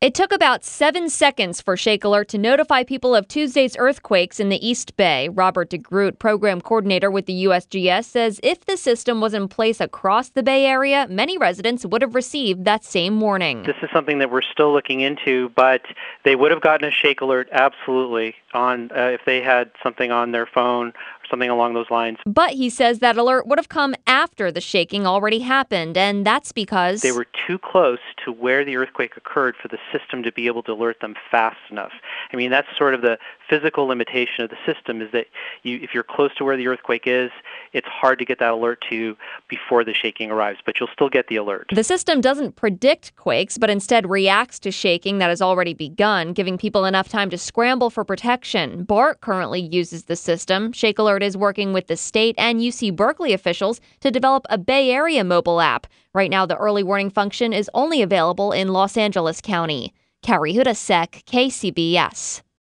It took about 7 seconds for Shake Alert to notify people of Tuesday's earthquakes in the East Bay. Robert DeGroot, program coordinator with the USGS, says if the system was in place across the Bay Area, many residents would have received that same warning. This is something that we're still looking into, but they would have gotten a Shake Alert absolutely on if they had something on their phone or something along those lines. But he says that alert would have come after the shaking already happened, and that's because they were too close to where the earthquake occurred for the system to be able to alert them fast enough. I mean, that's sort of the physical limitation of the system, is that if you're close to where the earthquake is, it's hard to get that alert to you before the shaking arrives, but you'll still get the alert. The system doesn't predict quakes, but instead reacts to shaking that has already begun, giving people enough time to scramble for protection. BART currently uses the system. Shake Alert is working with the state and UC Berkeley officials to develop a Bay Area mobile app. Right now, the early warning function is only available in Los Angeles County. Carrie Hudasek, KCBS.